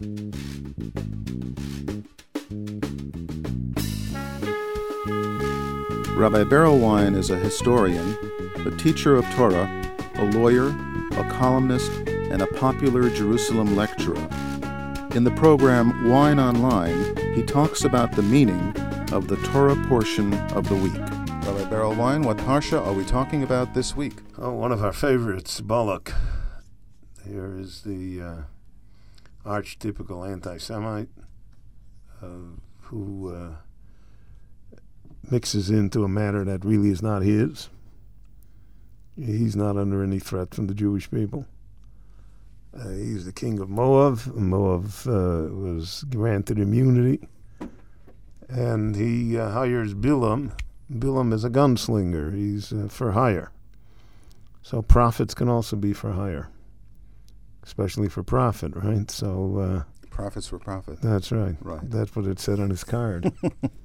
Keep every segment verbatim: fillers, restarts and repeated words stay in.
Rabbi Berelwein is a historian, a teacher of Torah, a lawyer, a columnist, and a popular Jerusalem lecturer. In the program Wine Online, he talks about the meaning of the Torah portion of the week. Rabbi Berelwein, what parsha are we talking about this week? Oh, one of our favorites, Balak. Here is the uh, archetypical anti-Semite uh, who uh, mixes into a matter that really is not his. He's not under any threat from the Jewish people. Uh, he's the king of Moab. Moab uh, was granted immunity. And he uh, hires Bilam. Bilam is a gunslinger. He's uh, for hire. So prophets can also be for hire, especially for profit, right? So uh, prophets for profit. That's right. Right. That's what it said on his card.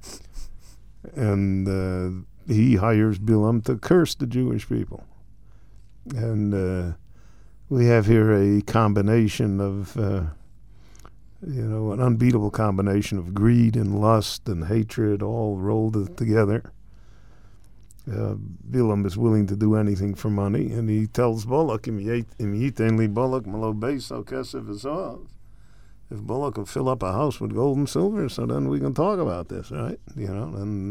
And uh, he hires Bilam to curse the Jewish people. And uh, we have here a combination of, uh, you know, an unbeatable combination of greed and lust and hatred all rolled together. Uh, Bilam is willing to do anything for money, and he tells Balak, if Balak can fill up a house with gold and silver, so then we can talk about this, right? You know, and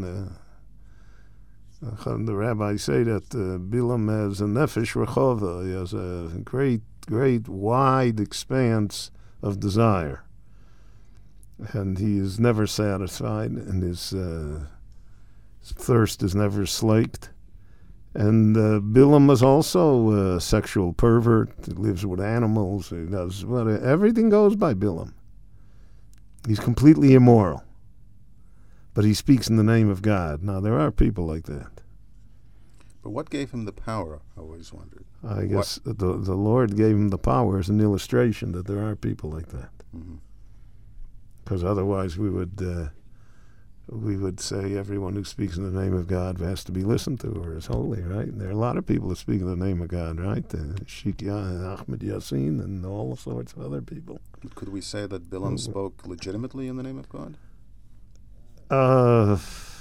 uh, the rabbis say that uh, Bilam has a nefesh rechova. He has a great, great, wide expanse of desire, and he is never satisfied, and his, uh, his thirst is never slaked. And uh, Bilam is also a sexual pervert. He lives with animals. He does well, everything goes by Bilam. He's completely immoral, but he speaks in the name of God. Now there are people like that. But what gave him the power? I always wondered. I guess the the Lord gave him the power as an illustration that there are people like that. Because mm-hmm. otherwise we would. Uh, We would say everyone who speaks in the name of God has to be listened to or is holy, right? And there are a lot of people that speak in the name of God, right? Uh, Sheikh Ya- Ahmed Yassin and all sorts of other people. Could we say that Bilam uh, spoke legitimately in the name of God? Uh,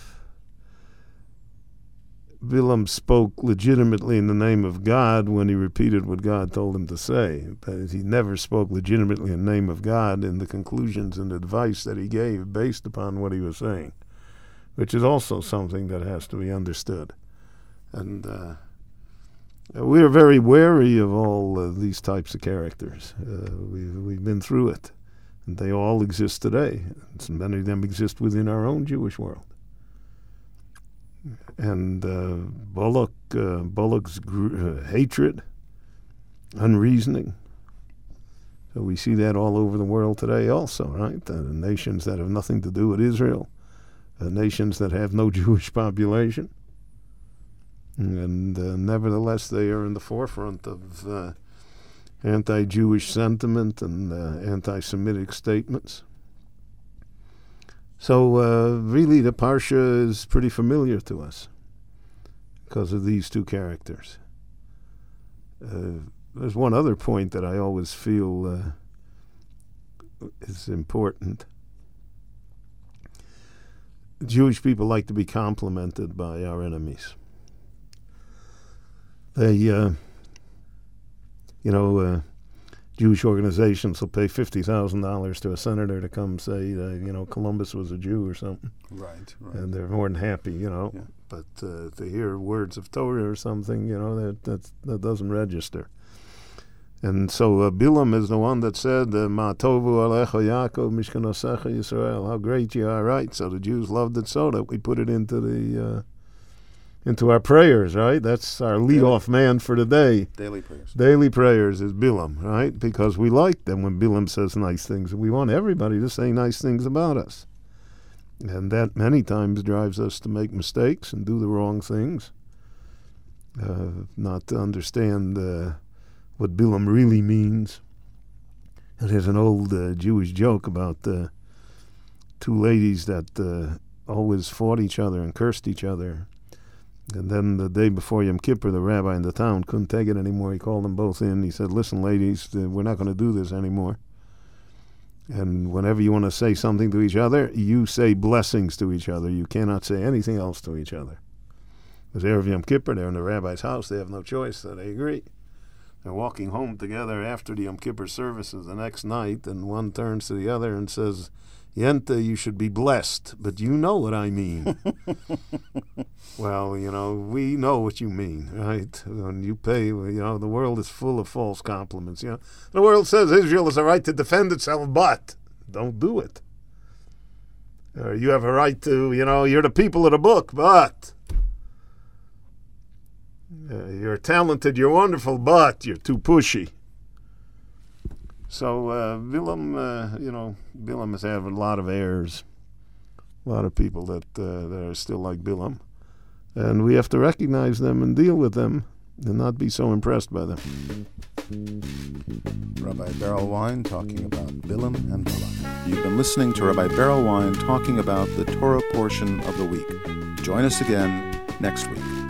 Bilam spoke legitimately in the name of God when he repeated what God told him to say. But he never spoke legitimately in the name of God in the conclusions and advice that he gave based upon what he was saying, which is also something that has to be understood. And uh, we are very wary of all uh, these types of characters. Uh, we've, we've been through it. And they all exist today. And many of them exist within our own Jewish world. And uh, Balak, uh, Balak's gr- uh, hatred, unreasoning. So we see that all over the world today also, right? Uh, nations that have nothing to do with Israel, uh, nations that have no Jewish population. And uh, nevertheless, they are in the forefront of uh, anti-Jewish sentiment and uh, anti-Semitic statements. So uh, really the Parsha is pretty familiar to us because of these two characters. Uh, there's one other point that I always feel uh, is important. Jewish people like to be complimented by our enemies. They, uh, you know, uh, Jewish organizations will pay fifty thousand dollars to a senator to come say, uh, you know, Columbus was a Jew or something. Right, right. And they're more than happy, you know. Yeah. But uh, to hear words of Torah or something, you know, that that, that doesn't register. And so uh, Bilam is the one that said, Ma tovu alecha Yaakov mishkanosecha Yisrael, how great you are, right? So the Jews loved it so that we put it into the... Uh, into our prayers, right? That's our lead-off man for the day. Daily prayers. Daily prayers is Bilam, right? Because we like them when Bilam says nice things. We want everybody to say nice things about us. And that many times drives us to make mistakes and do the wrong things, uh, not to understand uh, what Bilam really means. And there's an old uh, Jewish joke about uh, two ladies that uh, always fought each other and cursed each other. And then the day before Yom Kippur, the rabbi in the town couldn't take it anymore. He called them both in. He said, listen, ladies, uh, we're not going to do this anymore. And whenever you want to say something to each other, you say blessings to each other. You cannot say anything else to each other. Because Erev Yom Kippur, they're in the rabbi's house. They have no choice, so they agree. They're walking home together after the Yom Kippur services the next night, and one turns to the other and says, Yenta, you should be blessed, but you know what I mean. Well, you know, we know what you mean, right? When you pay, you know, the world is full of false compliments. You know, the world says Israel has a right to defend itself, but don't do it. Or you have a right to, you know, you're the people of the book, but uh, you're talented, you're wonderful, but you're too pushy. So uh, Bilam, uh, you know, Bilam has had a lot of heirs, a lot of people that, uh, that are still like Bilam. And we have to recognize them and deal with them and not be so impressed by them. Rabbi Berel Wein talking about Bilam and Balak. You've been listening to Rabbi Berel Wein talking about the Torah portion of the week. Join us again next week.